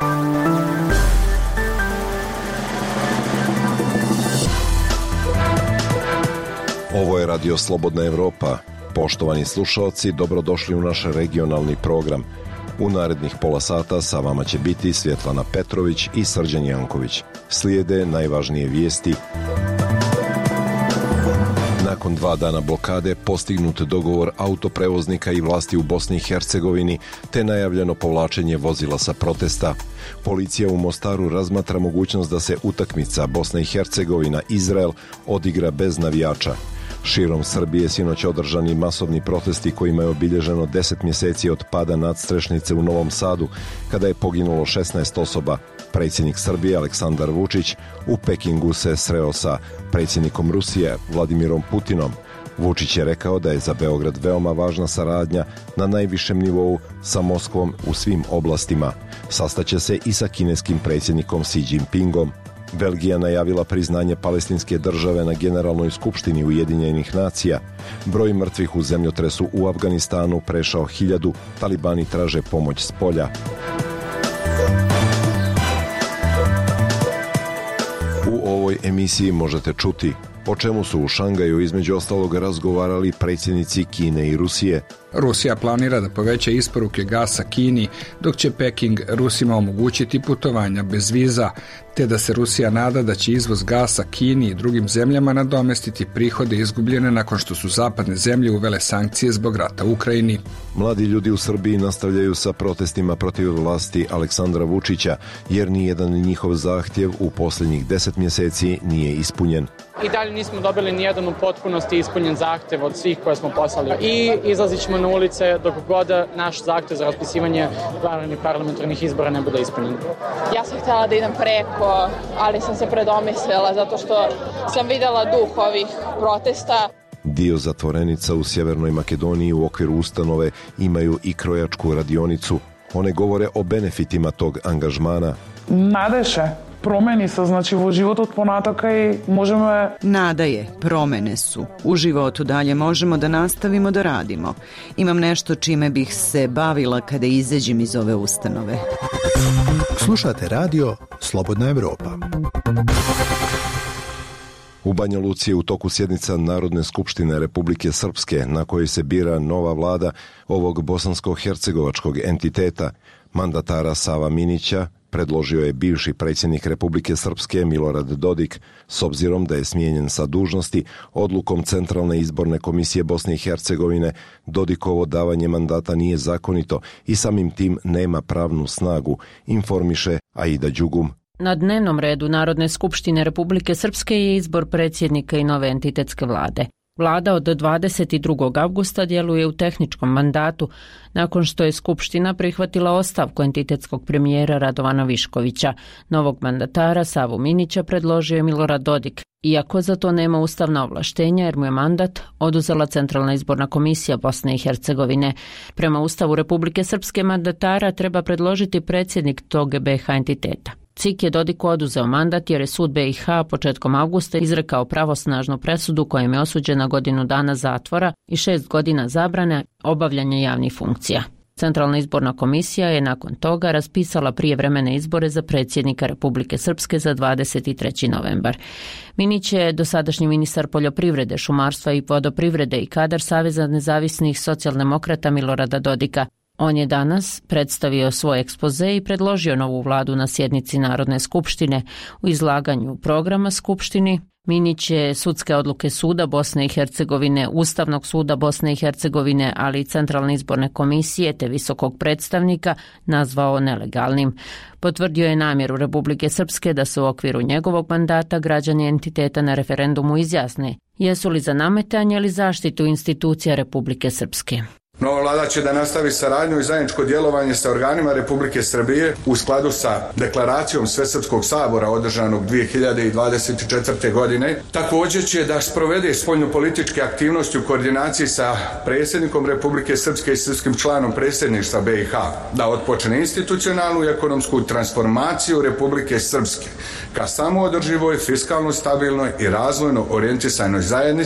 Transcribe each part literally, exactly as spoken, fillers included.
Ovo je Radio Slobodna Evropa. Poštovani slušalci, dobrodošli u naš regionalni program. U narednih pola sata sa vama će biti Svjetlana Petrović i Srđan Janković. Slijede najvažnije vijesti. Nakon dva dana blokade postignut dogovor autoprevoznika i vlasti u Bosni i Hercegovini te najavljeno povlačenje vozila sa protesta. Policija u Mostaru razmatra mogućnost da se utakmica Bosna i Hercegovina-Izrael odigra bez navijača. Širom Srbije sinoć održani masovni protesti kojima je obilježeno deset mjeseci od pada nadstrešnice u Novom Sadu, kada je poginulo šesnaest osoba. Predsjednik Srbije Aleksandar Vučić u Pekingu se sreo sa predsjednikom Rusije Vladimirom Putinom. Vučić je rekao da je za Beograd veoma važna saradnja na najvišem nivou sa Moskvom u svim oblastima. Sastaće se i sa kineskim predsjednikom Xi Jinpingom. Belgija najavila priznanje palestinske države na Generalnoj skupštini Ujedinjenih nacija. Broj mrtvih u zemljotresu u Afganistanu prešao hiljadu, talibani traže pomoć s polja. U ovoj emisiji možete čuti o čemu su u Šangaju između ostalog razgovarali predsjednici Kine i Rusije. Rusija planira da poveća isporuke gasa Kini, dok će Peking Rusima omogućiti putovanja bez viza, te da se Rusija nada da će izvoz gasa Kini i drugim zemljama nadomestiti prihode izgubljene nakon što su zapadne zemlje uvele sankcije zbog rata u Ukrajini. Mladi ljudi u Srbiji nastavljaju sa protestima protiv vlasti Aleksandra Vučića, jer nijedan njihov zahtjev u posljednjih deset mjeseci nije ispunjen. I dalje nismo dobili nijedan u potpunosti ispunjen zahtjev od svih koje smo poslali. I izlazit ćemo na ulice dok god naš zahtjev za raspisivanje vanrednih parlamentarnih izbora ne bude ispunjen. Ja sam htjela da idem preko, ali sam se predomislila zato što sam vidjela duh ovih protesta. Dio zatvorenica u Sjevernoj Makedoniji u okviru ustanove imaju i krojačku radionicu. One govore o benefitima tog angažmana. Nadeše. Promeni se, znači u životu ponataka i možemo... Nada je, promene su. U životu dalje možemo da nastavimo da radimo. Imam nešto čime bih se bavila kada izađem iz ove ustanove. Slušate radio Slobodna Evropa. U Banja Luci je u toku sjednica Narodne skupštine Republike Srpske, na kojoj se bira nova vlada ovog bosansko-hercegovačkog entiteta. Mandatara Sava Minića predložio je bivši predsjednik Republike Srpske Milorad Dodik, s obzirom da je smijenjen sa dužnosti odlukom Centralne izborne komisije Bosne i Hercegovine. Dodikovo davanje mandata nije zakonito i samim tim nema pravnu snagu, informiše Aida Đugum. Na dnevnom redu Narodne skupštine Republike Srpske je izbor predsjednika i nove entitetske vlade. Vlada od dvadeset drugog avgusta djeluje u tehničkom mandatu, nakon što je Skupština prihvatila ostavku entitetskog premijera Radovana Viškovića. Novog mandatara Savu Minića predložio je Milorad Dodik, iako za to nema ustavna ovlaštenja jer mu je mandat oduzela Centralna izborna komisija Bosne i Hercegovine. Prema Ustavu Republike Srpske mandatara treba predložiti predsjednik tog B iH entiteta. C I K je Dodiku oduzeo mandat jer je sud B iH početkom avgusta izrekao pravosnažnu presudu kojom je osuđen na godinu dana zatvora i šest godina zabrane obavljanja javnih funkcija. Centralna izborna komisija je nakon toga raspisala prijevremene izbore za predsjednika Republike Srpske za dvadeset treći novembar. Minić je dosadašnji ministar poljoprivrede, šumarstva i vodoprivrede i kadar Saveza nezavisnih socijaldemokrata Milorada Dodika. On je danas predstavio svoj ekspoze i predložio novu vladu na sjednici Narodne skupštine. U izlaganju programa skupštini Minić je sudske odluke Suda Bosne i Hercegovine, Ustavnog suda Bosne i Hercegovine, ali i Centralne izborne komisije te visokog predstavnika nazvao nelegalnim. Potvrdio je namjeru Republike Srpske da se u okviru njegovog mandata građani entiteta na referendumu izjasne jesu li za nametanje ili zaštitu institucija Republike Srpske. Nova vlada će da nastavi saradnju i zajedničko djelovanje sa organima Republike Srbije u skladu sa deklaracijom Svesrpskog sabora održanog dvije hiljade dvadeset četvrte. godine. Također će da sprovede spoljnopolitičke aktivnosti u koordinaciji sa predsjednikom Republike Srpske i srpskim članom predsjedništva B iH, da otpočne institucionalnu i ekonomsku transformaciju Republike Srpske ka samoodrživoj, fiskalno stabilnoj i razvojno orijentisanoj zajednici.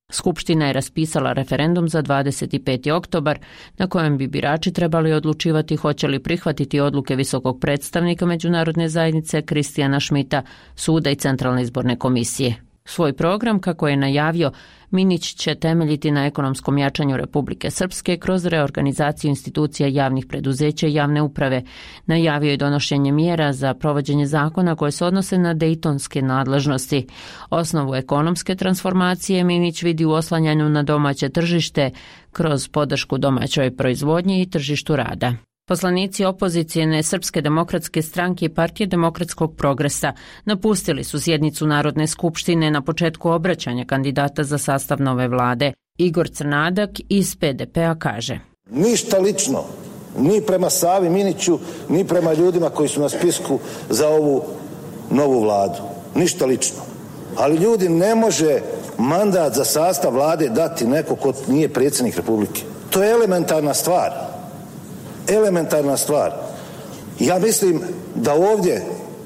Skupština je raspisala referendum za dvadeset peti oktobar na kojem bi birači trebali odlučivati hoće li prihvatiti odluke visokog predstavnika međunarodne zajednice Kristijana Šmita, suda i Centralne izborne komisije. Svoj program, kako je najavio, Minić će temeljiti na ekonomskom jačanju Republike Srpske kroz reorganizaciju institucija javnih preduzeća i javne uprave. Najavio je donošenje mjera za provođenje zakona koje se odnose na dejtonske nadležnosti. Osnovu ekonomske transformacije Minić vidi u oslanjanju na domaće tržište kroz podršku domaćoj proizvodnji i tržištu rada. Poslanici opozicijene Srpske demokratske stranke i Partije demokratskog progresa napustili su sjednicu Narodne skupštine na početku obraćanja kandidata za sastav nove vlade. Igor Crnadak iz P D P-a kaže: Ništa lično, ni prema Savi Miniću, ni prema ljudima koji su na spisku za ovu novu vladu. Ništa lično. Ali ljudi, ne može mandat za sastav vlade dati neko ko nije predsjednik Republike. To je elementarna stvar. Elementarna stvar. Ja mislim da ovdje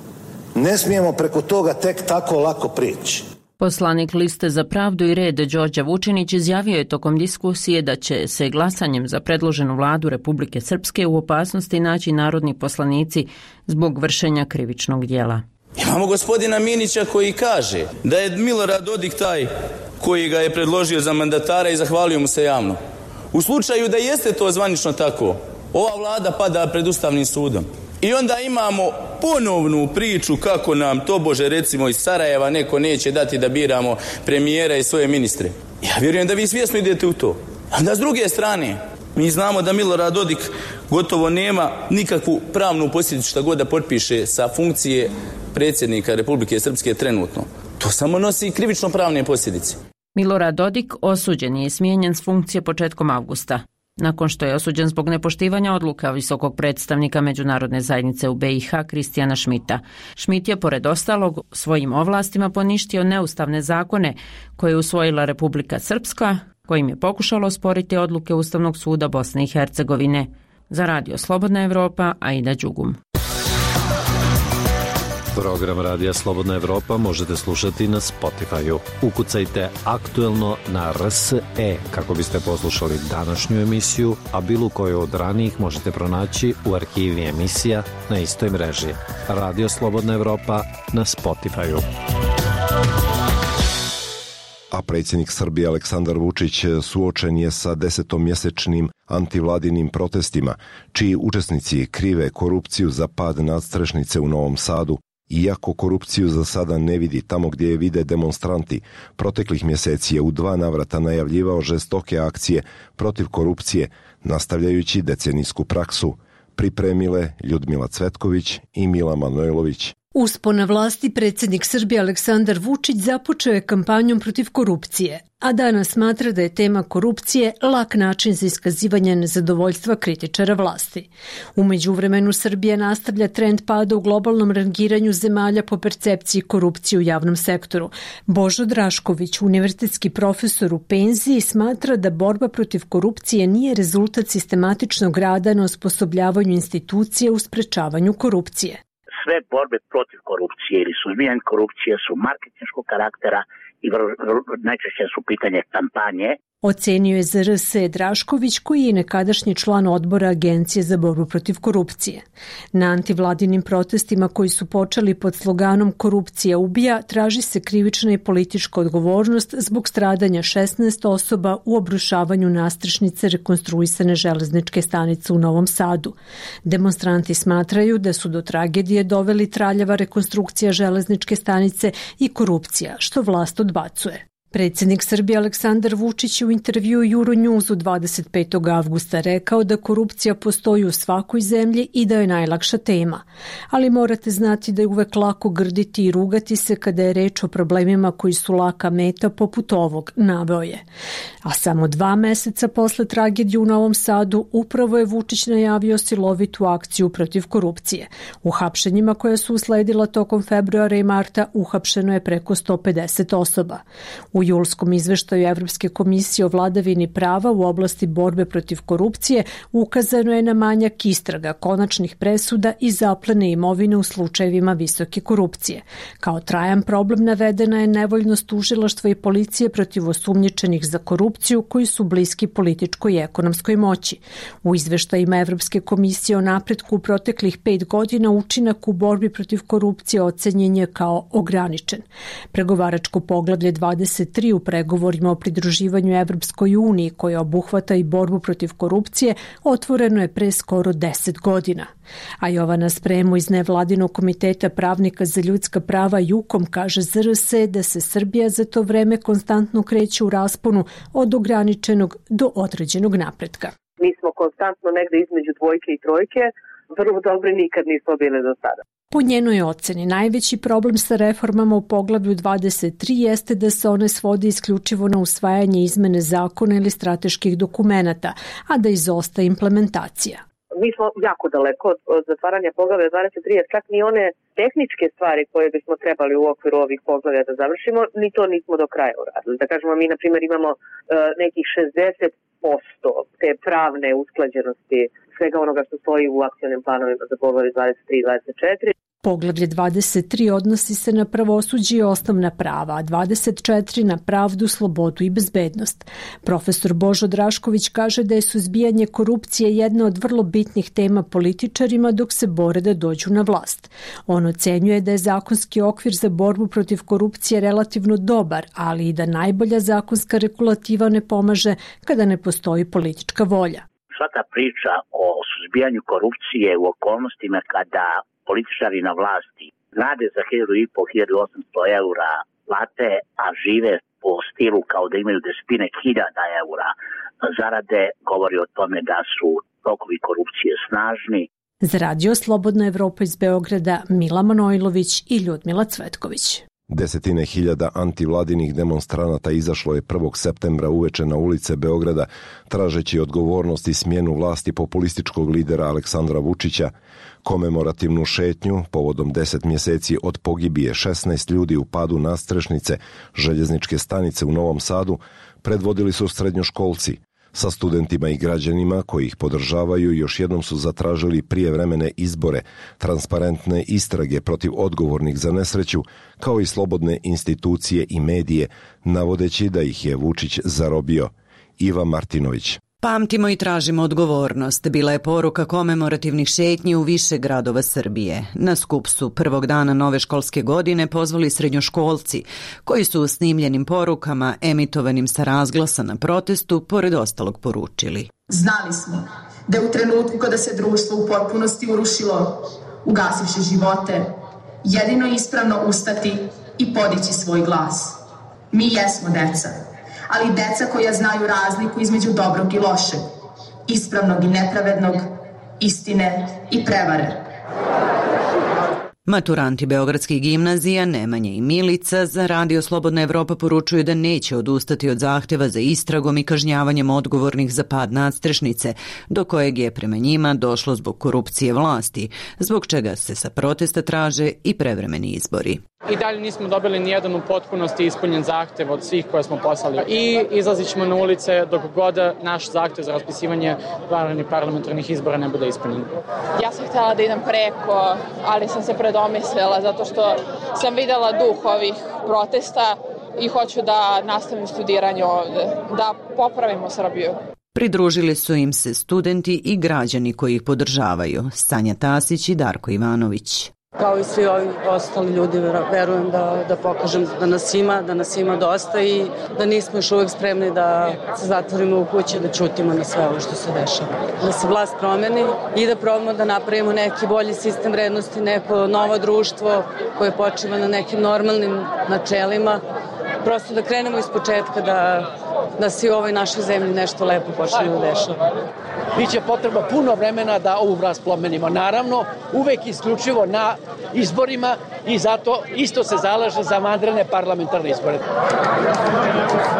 ne smijemo preko toga tek tako lako prići. Poslanik Liste za pravdu i red Đorđe Vučinić izjavio je tokom diskusije da će se glasanjem za predloženu vladu Republike Srpske u opasnosti naći narodni poslanici zbog vršenja krivičnog djela. Imamo gospodina Minića koji kaže da je Milorad Dodik taj koji ga je predložio za mandatara i zahvalio mu se javno. U slučaju da jeste to zvanično tako, ova vlada pada pred Ustavnim sudom. I onda imamo ponovnu priču kako nam tobože recimo iz Sarajeva neko neće dati da biramo premijera i svoje ministre. Ja vjerujem da vi svjesno idete u to. A da s druge strane, mi znamo da Milorad Dodik gotovo nema nikakvu pravnu posljedicu šta god da potpiše sa funkcije predsjednika Republike Srpske trenutno. To samo nosi krivično pravne posljedice. Milorad Dodik osuđen je i smijenjen s funkcije početkom avgusta. Nakon što je osuđen zbog nepoštivanja odluka visokog predstavnika međunarodne zajednice u B i H Kristijana Šmita. Šmit je pored ostalog svojim ovlastima poništio neustavne zakone koje je usvojila Republika Srpska, kojim je pokušalo osporiti odluke Ustavnog suda Bosne i Hercegovine. Za Radio Slobodna Evropa, Aida Đugum. Program Radija Slobodna Evropa možete slušati na Spotify-u. Ukucajte aktuelno na R S E kako biste poslušali današnju emisiju, a bilo koju od ranijih možete pronaći u arhivi emisija na istoj mreži. Radio Slobodna Evropa na Spotify-u. A predsjednik Srbije Aleksandar Vučić suočen je sa desetomjesečnim antivladinim protestima, čiji učesnici krive korupciju za pad nadstrešnice u Novom Sadu. Iako korupciju za sada ne vidi tamo gdje je vide demonstranti, proteklih mjeseci je u dva navrata najavljivao žestoke akcije protiv korupcije, nastavljajući decenijsku praksu. Pripremile Ljudmila Cvetković i Mila Manojlović. Uspon na vlasti predsjednik Srbije Aleksandar Vučić započeo je kampanjom protiv korupcije, a danas smatra da je tema korupcije lak način za iskazivanje nezadovoljstva kritičara vlasti. U međuvremenu Srbija nastavlja trend pada u globalnom rangiranju zemalja po percepciji korupcije u javnom sektoru. Božo Drašković, univerzitetski profesor u penziji, smatra da borba protiv korupcije nije rezultat sistematičnog rada na osposobljavanju institucije u sprečavanju korupcije. Sve borbe protiv korupcije ili suzbijanje korupcije su marketinškog karaktera i najčešće su pitanje kampanje. Ocenio je za R S E Drašković, koji je nekadašnji član odbora Agencije za borbu protiv korupcije. Na antivladinim protestima koji su počeli pod sloganom Korupcija ubija, traži se krivična i politička odgovornost zbog stradanja šesnaest osoba u obrušavanju nastrešnice rekonstruisane železničke stanice u Novom Sadu. Demonstranti smatraju da su do tragedije doveli traljava rekonstrukcija železničke stanice i korupcija, što vlast odbacuje. Predsjednik Srbije Aleksandar Vučić je u intervjuu Euronewsu dvadeset petog avgusta rekao da korupcija postoji u svakoj zemlji i da je najlakša tema. Ali morate znati da je uvek lako grditi i rugati se kada je reč o problemima koji su laka meta poput ovog, naveo je. A samo dva meseca posle tragedije u Novom Sadu upravo je Vučić najavio silovitu akciju protiv korupcije. U hapšenjima koja su usledila tokom februara i marta uhapšeno je preko sto pedeset osoba. U U julskom izveštaju Evropske komisije o vladavini prava u oblasti borbe protiv korupcije ukazano je na manjak istraga, konačnih presuda i zaplene imovine u slučajevima visoke korupcije. Kao trajan problem navedena je nevoljnost tužilaštva i policije protiv osumnjičenih za korupciju koji su bliski političkoj i ekonomskoj moći. U izveštajima Evropske komisije o napretku u proteklih pet godina učinak u borbi protiv korupcije ocenjen je kao ograničen. Pregovaračko poglavlje dvadeset tri u pregovorima o pridruživanju Evropskoj uniji, koje obuhvata i borbu protiv korupcije, otvoreno je pre skoro deset godina. A Jovana Spremo iz nevladinog komiteta pravnika za ljudska prava Jukom kaže Z R S da se Srbija za to vreme konstantno kreće u rasponu od ograničenog do određenog napretka. Mi smo konstantno negde između dvojke i trojke, vrlo dobri nikad nismo bili do sada. Po njenoj oceni, najveći problem sa reformama u poglavlju dvadeset tri jeste da se one svode isključivo na usvajanje izmene zakona ili strateških dokumenata, a da izostaje implementacija. Mi smo jako daleko od, od zatvaranja poglavlja dvadeset tri, jer čak ni one tehničke stvari koje bismo trebali u okviru ovih poglavlja da završimo, ni to nismo do kraja uradili. Da kažemo, mi na primjer imamo uh, nekih šezdeset posto te pravne usklađenosti svega onoga što stoji u akcionim planovima za poglavlje dvadeset tri i dvadeset četiri. Poglavlje dvadeset tri odnosi se na pravosuđe i osnovna prava, a dvadeset četiri na pravdu, slobodu i bezbednost. Profesor Božo Drašković kaže da je suzbijanje korupcije jedna od vrlo bitnih tema političarima dok se bore da dođu na vlast. On ocenjuje da je zakonski okvir za borbu protiv korupcije relativno dobar, ali i da najbolja zakonska regulativa ne pomaže kada ne postoji politička volja. Svaka priča o suzbijanju korupcije u okolnostima kada političari na vlasti rade za hiljadu i po, hiljadu osamsto eura plate, a žive po stilu kao da imaju desetine hiljada eura zarade, govori o tome da su tokovi korupcije snažni. Za Radio Slobodna Evropa iz Beograda, Mila Manojlović i Ljudmila Cvetković. Desetine hiljada antivladinih demonstranata izašlo je prvog septembra uveče na ulice Beograda, tražeći odgovornost i smjenu vlasti populističkog lidera Aleksandra Vučića. Komemorativnu šetnju povodom deset mjeseci od pogibije šesnaest ljudi u padu nadstrešnice željezničke stanice u Novom Sadu predvodili su srednjoškolci. Sa studentima i građanima koji ih podržavaju još jednom su zatražili prijevremene izbore, transparentne istrage protiv odgovornih za nesreću, kao i slobodne institucije i medije, navodeći da ih je Vučić zarobio. Iva Martinović. Pamtimo i tražimo odgovornost, bila je poruka komemorativnih šetnji u više gradova Srbije. Na skup su prvog dana nove školske godine pozvali srednjoškolci, koji su u snimljenim porukama, emitovanim sa razglasa na protestu, pored ostalog poručili. Znali smo da u trenutku kada se društvo u potpunosti urušilo, ugasivši živote, jedino ispravno ustati i podići svoj glas. Mi jesmo deca, ali deca koja znaju razliku između dobrog i lošeg, ispravnog i nepravednog, istine i prevare. Maturanti beogradskih gimnazija Nemanja i Milica za Radio Slobodna Evropa poručuju da neće odustati od zahtjeva za istragom i kažnjavanjem odgovornih za pad nadstrešnice, do kojeg je prema njima došlo zbog korupcije vlasti, zbog čega se sa protesta traže i prevremeni izbori. I dalje nismo dobili nijedan u potpunosti ispunjen zahtev od svih koje smo poslali. I izlazit ćemo na ulice dok god naš zahtev za raspisivanje vanrednih parlamentarnih izbora ne bude ispunjen. Ja sam htjela da idem preko, ali sam se predomislila zato što sam videla duh ovih protesta i hoću da nastavim studiranje ovde, da popravimo Srbiju. Pridružili su im se studenti i građani koji ih podržavaju, Sanja Tasić i Darko Ivanović. Kao i svi ovi ostali ljudi, verujem da, da pokažem da nas ima, da nas ima dosta i da nismo još uvijek spremni da se zatvorimo u kući, da ćutimo na sve ovo što se dešava. Da se vlast promeni i da probamo da napravimo neki bolji sistem vrednosti, neko novo društvo koje počiva na nekim normalnim načelima. Prosto da krenemo iz početka, da, da se u ovoj našoj zemlji nešto lepo počne da dešava. Biće potrebno puno vremena da ovu vlast promenimo. Naravno, uvek isključivo na izborima i zato isto se zalaže za vanredne parlamentarne izbore.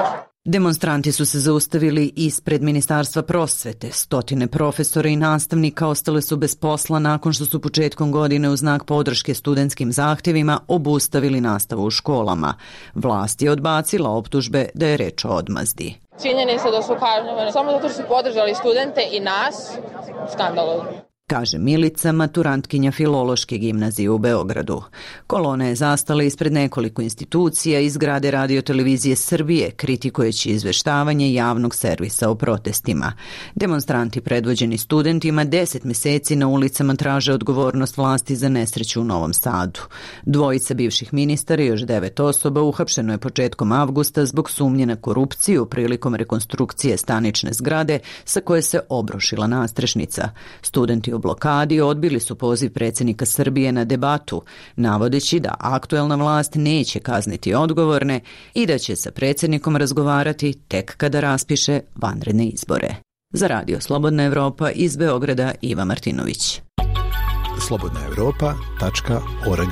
Demonstranti su se zaustavili ispred Ministarstva prosvete. Stotine profesora i nastavnika ostale su bez posla nakon što su početkom godine u znak podrške studentskim zahtjevima obustavili nastavu u školama. Vlast je odbacila optužbe da je reč o odmazdi. Činjenica da su kažnjavani samo zato što su podržali studente i nas, skandalozno, kaže Milica, maturantkinja Filološke gimnazije u Beogradu. Kolona je zastala ispred nekoliko institucija iz zgrade Radio televizije Srbije, kritikujući izveštavanje javnog servisa o protestima. Demonstranti predvođeni studentima deset meseci na ulicama traže odgovornost vlasti za nesreću u Novom Sadu. Dvojica bivših ministara i još devet osoba uhapšeno je početkom avgusta zbog sumnje na korupciju prilikom rekonstrukcije stanične zgrade sa koje se obrušila nastrešnica. Studenti u blokadi odbili su poziv predsjednika Srbije na debatu, navodeći da aktuelna vlast neće kazniti odgovorne i da će sa predsjednikom razgovarati tek kada raspiše vanredne izbore. Za Radio Slobodna Evropa iz Beograda Iva Martinović. slobodna evropa tačka org.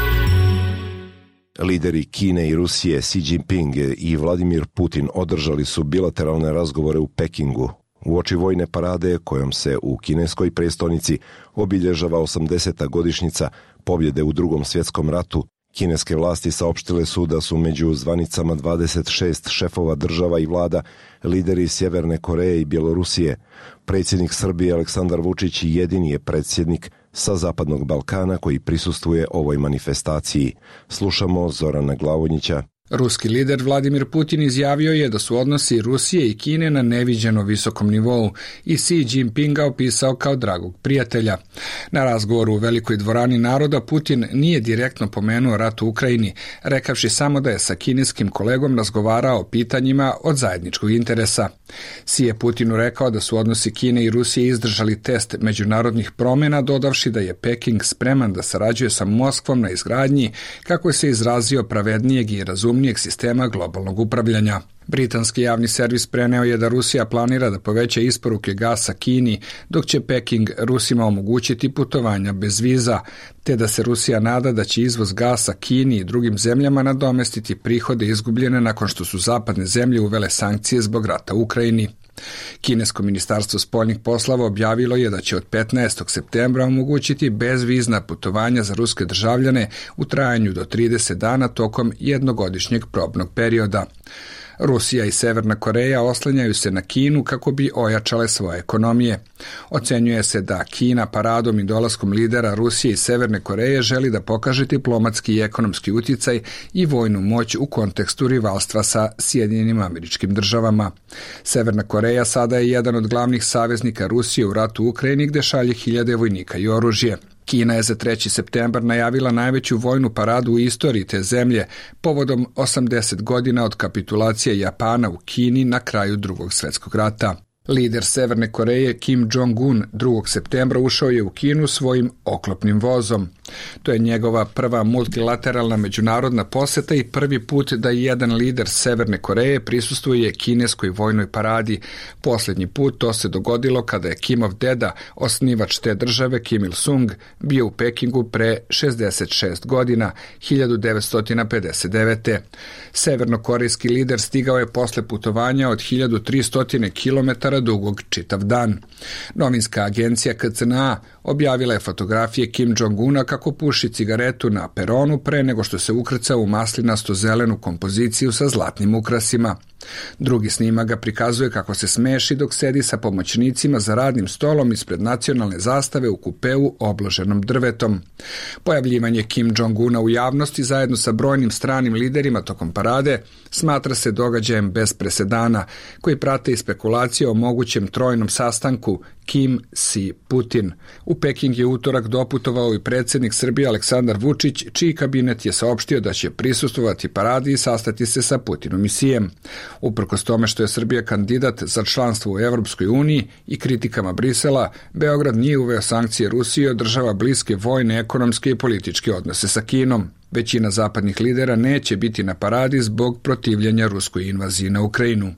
Lideri Kine i Rusije Xi Jinping i Vladimir Putin održali su bilateralne razgovore u Pekingu uoči vojne parade kojom se u kineskoj prestonici obilježava osamdeseta godišnjica pobjede u Drugom svjetskom ratu. Kineske vlasti saopštile su da su među zvanicama dvadeset šest šefova država i vlada lideri Sjeverne Koreje i Bjelorusije. Predsjednik Srbije Aleksandar Vučić jedini je predsjednik sa Zapadnog Balkana koji prisustvuje ovoj manifestaciji. Slušamo Zorana Glavonjića. Ruski lider Vladimir Putin izjavio je da su odnosi Rusije i Kine na neviđeno visokom nivou i Xi Jinpinga opisao kao dragog prijatelja. Na razgovoru u Velikoj dvorani naroda Putin nije direktno pomenuo rat u Ukrajini, rekavši samo da je sa kineskim kolegom razgovarao o pitanjima od zajedničkog interesa. Xi je Putinu rekao da su odnosi Kine i Rusije izdržali test međunarodnih promjena, dodavši da je Peking spreman da sarađuje sa Moskvom na izgradnji, kako je se izrazio, pravednijeg i razumnijeg sistema globalnog upravljanja. Britanski javni servis preneo je da Rusija planira da poveća isporuke gasa Kini, dok će Peking Rusima omogućiti putovanja bez viza, te da se Rusija nada da će izvoz gasa Kini i drugim zemljama nadomestiti prihode izgubljene nakon što su zapadne zemlje uvele sankcije zbog rata u Ukrajini. Kinesko ministarstvo spoljnih poslova objavilo je da će od petnaestog septembra omogućiti bezvizna putovanja za ruske državljane u trajanju do trideset dana tokom jednogodišnjeg probnog perioda. Rusija i Severna Koreja oslanjaju se na Kinu kako bi ojačale svoje ekonomije. Ocenjuje se da Kina paradom i dolaskom lidera Rusije i Severne Koreje želi da pokaže diplomatski i ekonomski utjecaj i vojnu moć u kontekstu rivalstva sa Sjedinjenim Američkim Državama. Severna Koreja sada je jedan od glavnih saveznika Rusije u ratu u Ukrajini, gde šalje hiljade vojnika i oružje. Kina je za treći septembar najavila najveću vojnu paradu u istoriji te zemlje povodom osamdeset godina od kapitulacije Japana u Kini na kraju Drugog svjetskog rata. Lider Severne Koreje Kim Jong-un drugog septembra ušao je u Kinu svojim oklopnim vozom. To je njegova prva multilateralna međunarodna posjeta i prvi put da jedan lider Severne Koreje prisustvuje kineskoj vojnoj paradi. Posljednji put to se dogodilo kada je Kimov deda, osnivač te države Kim Il-sung, bio u Pekingu pre šezdeset šest godina, hiljadu devetsto pedeset devete. Severnokorejski lider stigao je posle putovanja od hiljadu tristo kilometara dugog čitav dan. Novinska agencija K C N A objavila je fotografije Kim Jong-una kako puši cigaretu na peronu pre nego što se ukrca u maslinasto-zelenu kompoziciju sa zlatnim ukrasima. Drugi snimak ga prikazuje kako se smeši dok sedi sa pomoćnicima za radnim stolom ispred nacionalne zastave u kupeu obloženom drvetom. Pojavljivanje Kim Jong-una u javnosti zajedno sa brojnim stranim liderima tokom parade smatra se događajem bez presedana, koji prate i spekulacije o mogućem trojnom sastanku Kim, Xi, Putin. U Peking je utorak doputovao i predsjednik Srbije Aleksandar Vučić, čiji kabinet je saopštio da će prisustvovati paradi i sastati se sa Putinom i Xijem. Uprkos tome što je Srbija kandidat za članstvo u Evropskoj uniji i kritikama Brisela, Beograd nije uveo sankcije Rusije i održava bliske vojne, ekonomske i političke odnose sa Kinom. Većina zapadnih lidera neće biti na paradi zbog protivljenja ruskoj invaziji na Ukrajinu.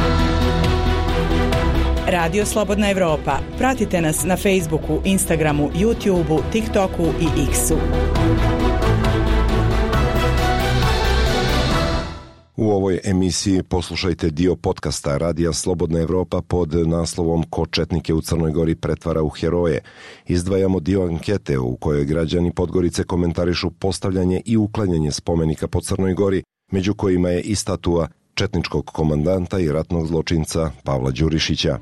Radio Slobodna Evropa. Pratite nas na Facebooku, Instagramu, YouTubeu, TikToku i X-u. U ovoj emisiji poslušajte dio podcasta Radija Slobodna Evropa pod naslovom Ko četnike u Crnoj Gori pretvara u heroje. Izdvajamo dio ankete u kojoj građani Podgorice komentarišu postavljanje i uklanjanje spomenika po Crnoj Gori, među kojima je i statua četničkog komandanta i ratnog zločinca Pavla Đurišića.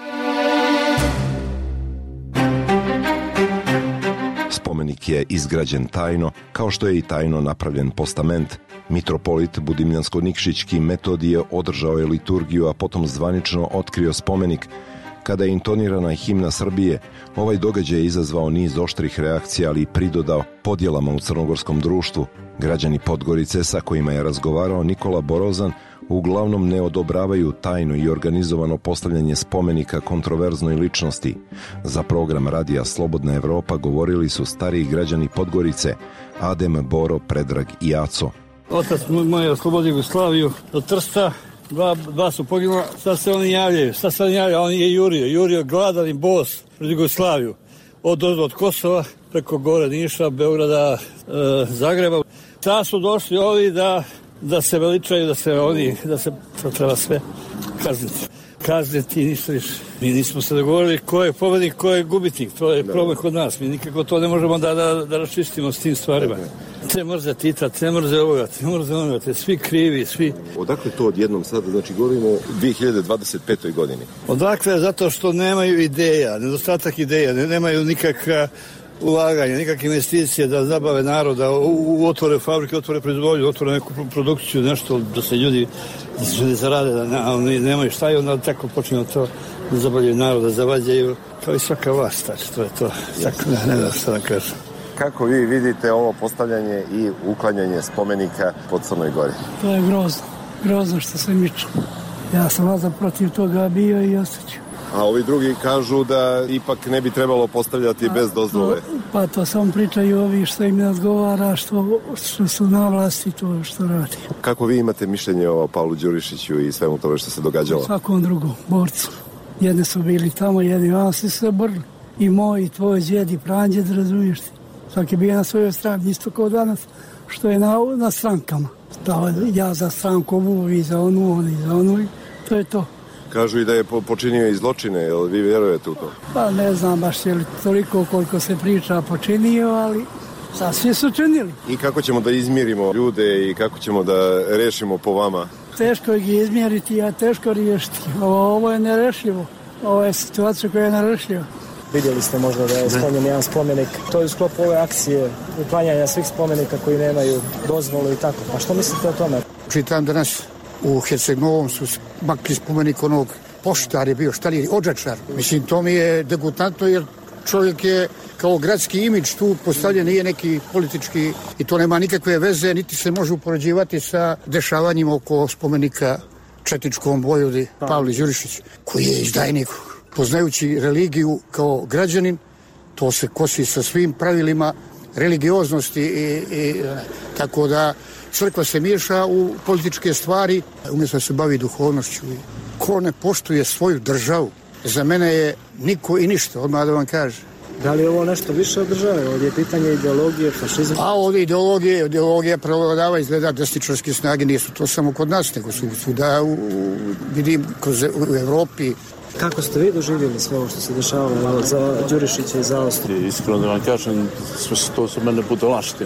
Spomenik je izgrađen tajno, kao što je i tajno napravljen postament. Mitropolit Budimljansko-Nikšićki Metodije održao je liturgiju, a potom zvanično otkrio spomenik. Kada je intonirana himna Srbije, ovaj događaj je izazvao niz oštrih reakcija, ali i pridodao podjelama u crnogorskom društvu. Građani Podgorice, sa kojima je razgovarao Nikola Borozan, uglavnom ne odobravaju tajno i organizovano postavljanje spomenika kontroverznoj ličnosti. Za program Radija Slobodna Evropa govorili su stariji građani Podgorice, Adem, Boro, Predrag i Aco. Otac moj je oslobodio Jugoslaviju od Trsta, dva, dva su poginula, sad se oni javljaju, sad se oni javljaju, on je jurio, jurio gladan i bos pred Jugoslaviju, od, od, od Kosova, preko gore Niša, Beograda, e, Zagreba. Sad su došli ovi da, da se veličaju, da se oni, da se, to treba sve kazniti. Kazniti i ništa više. Mi nismo se dogovorili ko je pobednik, ko je gubitnik, to je problem kod nas, mi nikako to ne možemo da, da, da raščistimo s tim stvarima. Te mrze Tita, te mrze ovoga, te mrze onoga, te svi krivi, svi. Odakle to odjednom sada, znači govorimo o dvije hiljade dvadeset petoj godini? Odakle, zato što nemaju ideja, nedostatak ideja, ne, nemaju nikakva ulaganja, nikakve investicije da zabave naroda, u, u otvore fabrike, otvore proizvodnju, otvore neku produkciju, nešto da se ljudi, da se ljudi zarade, da ne, oni nemaju šta i onda tako počinju to da zabavljaju naroda, zavađaju, kao i svaka vlast, to je to, tako ne, ne da šta da kažem. Kako vi vidite ovo postavljanje i uklanjanje spomenika po Crnoj Gori? To je grozno, grozno što se miču. Ja sam vazda protiv toga bio i ostaću. A ovi drugi kažu da ipak ne bi trebalo postavljati bez dozvole. Pa to samo pričaju ovi što im ne odgovara, što, što su na vlasti, to što radi. Kako vi imate mišljenje o Pavlu Đurišiću i svemu tome što se događalo? Svakom drugom, borcu. Jedni su bili tamo, jedni vam su se borili. I moj, i tvoj djed, i pranđed, razumiješ ti. Svaki bio na svojoj strani, isto kao danas, što je na, na strankama. Da, ja za stranku ovu, i za onu, oni za onu, to je to. Kažu i da je počinio i zločine, jel vi vjerujete u to? Pa ne znam baš je li toliko koliko se priča počinio, ali sad svi su činili. I kako ćemo da izmirimo ljude i kako ćemo da rešimo po vama? Teško ih izmjeriti, a teško riješiti. Ovo, ovo je nerešivo. Ovo je situacija koja je nerešiva. Vidjeli ste možda da je sklonjen jedan spomenik. To je u sklopu ove akcije uklanjanja svih spomenika koji nemaju dozvolu i tako. A što mislite o tome? Čitam danas u Herceg-Novom su makli spomenik onog poštar je bio, šta li je, odžačar. Mislim, to mi je degutantno jer čovjek je kao gradski imidž tu postavljen, nije neki politički i to nema nikakve veze, niti se može upoređivati sa dešavanjima oko spomenika četničkom vojvodi Pavli Đurišić, koji je izdajnik. Poznajući religiju kao građanin, to se kosi sa svim pravilima religioznosti i, i tako da crkva se miješa u političke stvari, umjesto da se bavi duhovnošću. Ko ne poštuje svoju državu, za mene je niko i ništa, odmah da vam kaže. Da li je ovo nešto više od države? Ovdje je pitanje ideologije, fašizma? A ovdje ideologije, ideologija prevladava, izgleda desničarske snage, nisu to samo kod nas, nego su svuda, u, vidim, kroz, u Evropi. Kako ste vi doživjeli sve ovo što se dešavalo za Đurišića i za Austriju? Iskreno da vam kažem, sve to su mene budalaštine.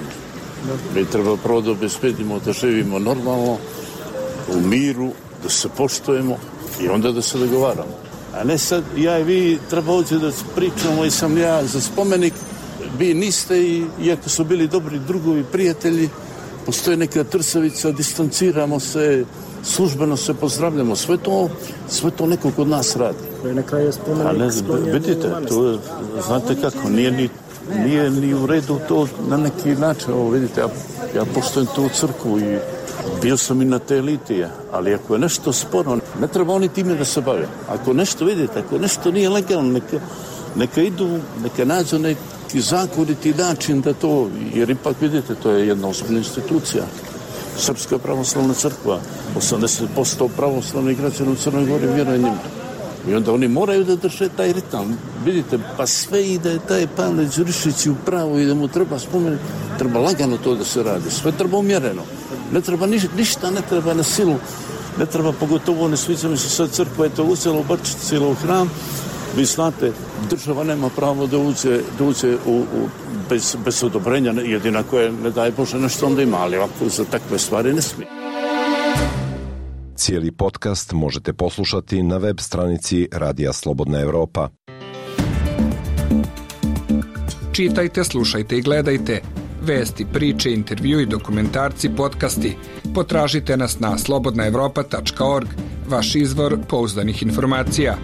Mi treba prvo da obezbedimo da živimo normalno, u miru, da se poštujemo i onda da se dogovaramo. A ne sad, ja i vi treba ovdje da pričamo i sam ja za spomenik, vi niste i iako su bili dobri drugovi, prijatelji, postoji neka trsavica, distanciramo se, službeno se pozdravljamo, sve to, sve to neko kod nas radi. Na kraju spomenik, a ne, vidite, to, znate kako, nije ni, nije ni u redu to na neki način, ovo vidite, ja, ja poštujem tu crkvu i bio sam i na te litije, ali ako je nešto sporo, ne treba oni time da se bave. Ako nešto vidite, ako nešto nije legalno, neka, neka idu, neka nađu neki zakoniti način da to, jer ipak vidite, to je jedna ozbiljna institucija. Srpska pravoslavna crkva, osamdeset posto pravoslavnih građana u Crnoj Gori vjeruje njima. I onda oni moraju da drže taj ritam. Vidite, pa sve i da je taj Pavle Đurišić u pravu i da mu treba spomenuti, treba lagano to da se radi. Sve treba umjereno. Ne treba ništa, ništa ne treba na silu. Ne treba, pogotovo ne sviđa mi se sad crkva je to uzela u Brčici ili u hram. Vi znate, država nema pravo da uđe, da uđe u, u, bez, bez odobrenja, jedina koje ne daje Bože nešto onda ima, ali ovako za takve stvari ne smije. Cijeli podcast možete poslušati na web stranici Radija Slobodna Evropa. Čitajte, slušajte i gledajte vesti, priče, intervju i dokumentarci, podcasti. Potražite nas na slobodna evropa tačka org, vaš izvor pouzdanih informacija.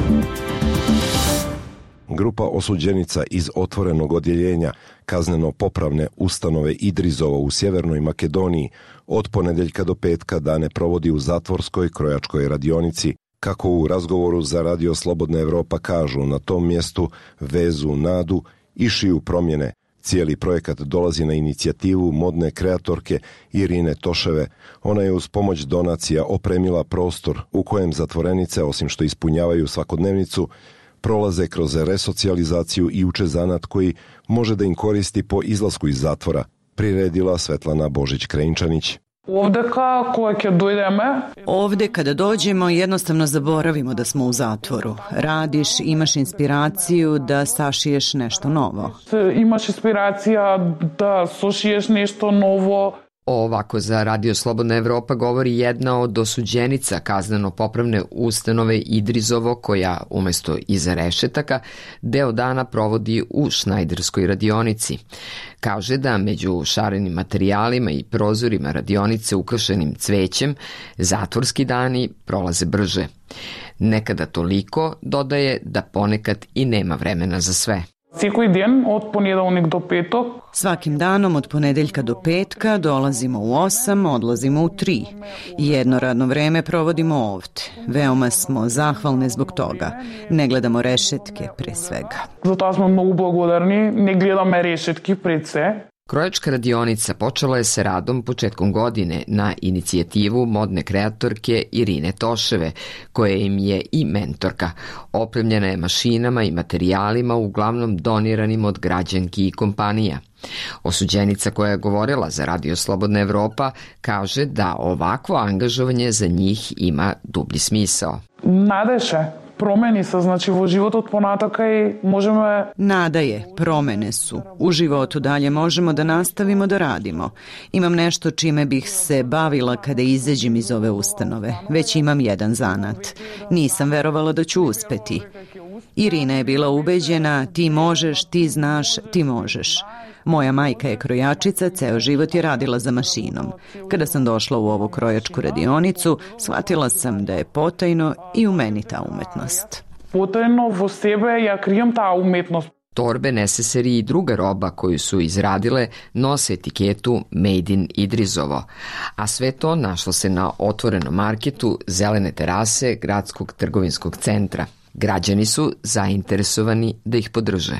Grupa osuđenica iz otvorenog odjeljenja kazneno-popravne ustanove Idrizovo u Sjevernoj Makedoniji od ponedeljka do petka dane provodi u zatvorskoj krojačkoj radionici. Kako u razgovoru za Radio Slobodna Evropa kažu, na tom mjestu vezu nadu i šiju promjene. Cijeli projekat dolazi na inicijativu modne kreatorke Irine Toševe. Ona je uz pomoć donacija opremila prostor u kojem zatvorenice, osim što ispunjavaju svakodnevnicu, prolaze kroz resocijalizaciju i uče zanat koji može da im koristi po izlasku iz zatvora, priredila Svetlana Božić-Krejnčanić. Ovde kako dojdeme? Ovde kada dođemo jednostavno zaboravimo da smo u zatvoru. Radiš, imaš inspiraciju da sašiješ nešto novo. Imaš inspiracija da sašiješ nešto novo. Ovako za Radio Slobodna Evropa govori jedna od osuđenica kazneno-popravne ustanove Idrizovo, koja umesto iza rešetaka deo dana provodi u šnajderskoj radionici. Kaže da među šarenim materijalima i prozorima radionice ukrašenim cvećem zatvorski dani prolaze brže. Nekada toliko, dodaje, da ponekad i nema vremena za sve. Svaki dan od ponedeljka do petka. Svakim danom od ponedeljka do petka dolazimo u osam, odlazimo u tri. Jedno radno vreme provodimo ovde. Veoma smo zahvalne zbog toga. Ne gledamo rešetke pre svega. Zato smo mnogo blagodarni, ne gledamo rešetke pred sve. Krojačka radionica počela je sa radom početkom godine na inicijativu modne kreatorke Irine Toševe, koja im je i mentorka. Opremljena je mašinama i materijalima uglavnom doniranim od građanki i kompanija. Osuđenica koja je govorila za Radio Slobodna Evropa kaže da ovakvo angažovanje za njih ima dublji smisao. Nadeše. Promeni se, znači u životu od ponataka i možemo... Nada je, promene su. U životu dalje možemo da nastavimo da radimo. Imam nešto čime bih se bavila kada izađem iz ove ustanove. Već imam jedan zanat. Nisam verovala da ću uspeti. Irina je bila ubeđena, ti možeš, ti znaš, ti možeš. Moja majka je krojačica, ceo život je radila za mašinom. Kada sam došla u ovu krojačku radionicu, shvatila sam da je potajno i u meni ta umetnost. Potajno vo sebe ja krijem ta umetnost. Torbe, neseseri i druga roba koju su izradile nose etiketu Made in Idrizovo, a sve to našlo se na otvorenom marketu Zelene terase Gradskog trgovinskog centra. Građani su zainteresovani da ih podrže.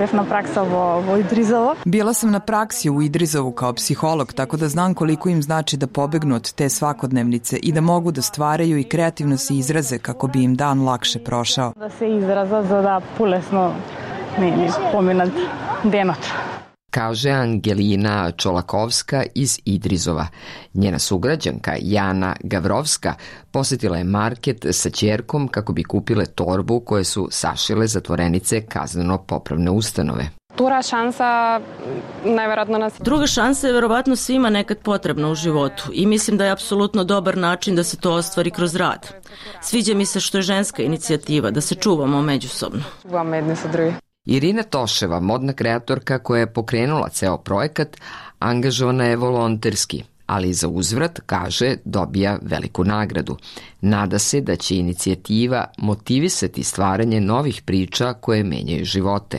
Bila sam na praksi u Idrizovu kao psiholog, tako da znam koliko im znači da pobegnu od te svakodnevnice i da mogu da stvaraju i kreativno se izraze kako bi im dan lakše prošao. Da se izraza za da pulesno ne pomenat denot. Kaže Angelina Čolakovska iz Idrizova. Njena sugrađanka Jana Gavrovska posjetila je market sa ćerkom kako bi kupile torbu koje su sašile zatvorenice kazneno-popravne ustanove. Druga šansa, najverovatno nas... Druga šansa je verovatno svima nekad potrebna u životu i mislim da je apsolutno dobar način da se to ostvari kroz rad. Sviđa mi se što je ženska inicijativa, da se čuvamo međusobno. Čuvamo jedne sa drugi. Irina Toševa, modna kreatorka koja je pokrenula ceo projekat, angažovana je volonterski, ali za uzvrat, kaže, dobija veliku nagradu. Nada se da će inicijativa motivisati stvaranje novih priča koje menjaju živote.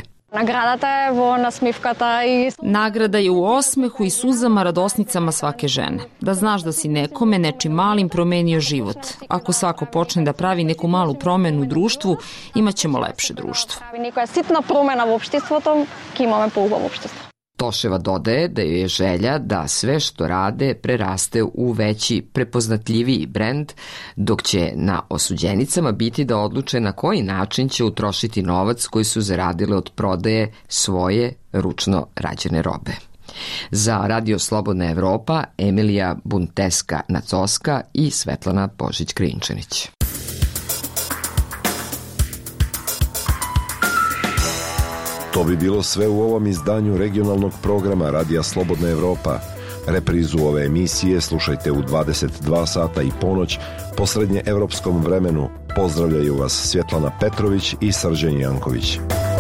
Nagrada je u osmehu i suzama radosnicama svake žene. Da znaš da si nekome nečim malim promenio život. Ako svako počne da pravi neku malu promenu u društvu, imat ćemo lepše društvo. Neka sitna promena u opštistvu, ki imamo pouba u opštistvu. Toševa dodaje da joj je želja da sve što rade preraste u veći, prepoznatljiviji brend, dok će na osuđenicama biti da odluče na koji način će utrošiti novac koji su zaradile od prodaje svoje ručno rađene robe. Za Radio Slobodna Evropa Emilija Bunteska-Nacoska i Svetlana Božić-Krinčanić. To bi bilo sve u ovom izdanju regionalnog programa Radija Slobodna Evropa. Reprizu ove emisije slušajte u dvadeset dva sata i ponoć po srednje evropskom vremenu. Pozdravljaju vas Svjetlana Petrović i Srđan Janković.